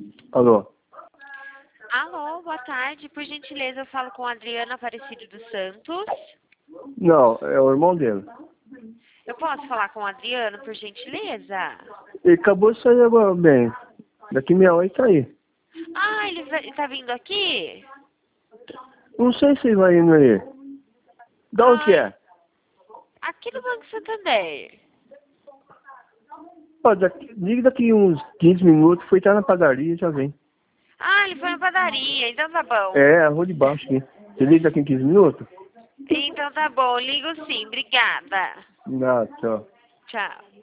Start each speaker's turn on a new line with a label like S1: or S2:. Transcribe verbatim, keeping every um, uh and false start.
S1: Alô?
S2: Alô, boa tarde. Por gentileza, eu falo com a Adriana Aparecido dos Santos.
S1: Não, é o irmão dele.
S2: Eu posso falar com o Adriano, por gentileza?
S1: Ele acabou de sair agora, bem. Daqui meia hora ele tá aí.
S2: Ah, ele vai- tá vindo aqui?
S1: Não sei se ele vai indo aí. Da onde que
S2: Ai,
S1: é?
S2: aqui no Banco Santander.
S1: Ó, daqui, liga daqui uns quinze minutos, foi estar na padaria e já vem.
S2: Ah, ele foi na padaria, então tá bom.
S1: É, a rua de baixo aqui. Você liga daqui em quinze minutos?
S2: Então tá bom, ligo sim, obrigada.
S1: Não, tchau.
S2: Tchau.